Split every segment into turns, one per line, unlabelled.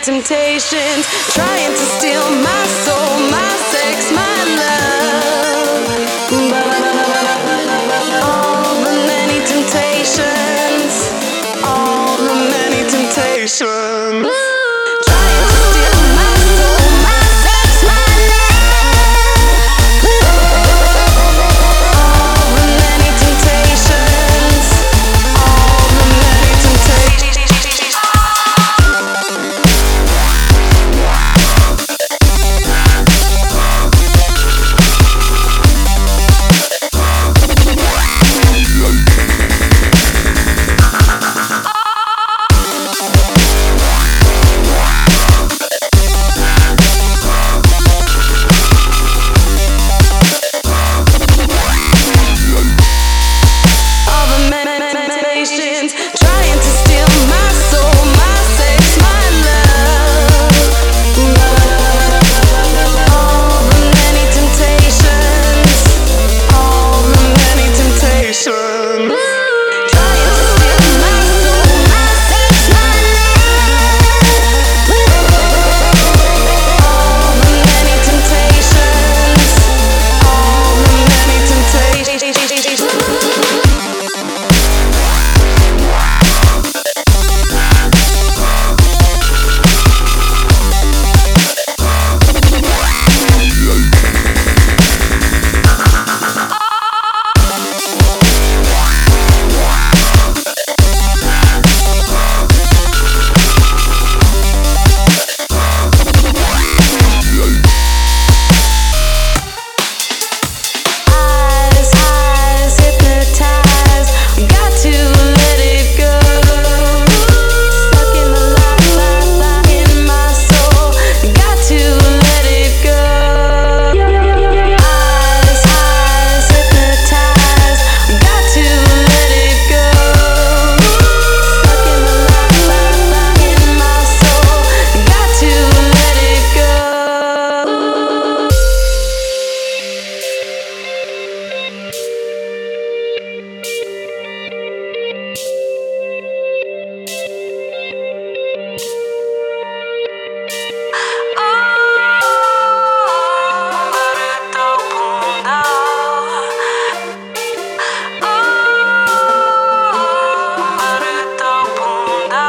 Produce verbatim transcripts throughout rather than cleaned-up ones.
temptations, trying to steal my soul, my sex, my love. All the many temptations, all the many temptations. Trying to steal my soul, my sex, my love. All the many temptations, all the many temptations. Trying to steal my soul, my sex, my love. All the many temptations, all the many temptations. Trying to steal my soul, my sex, my love. All the many temptations, all the many temptations.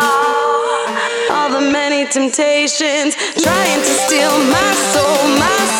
Temptations, trying to steal my soul, my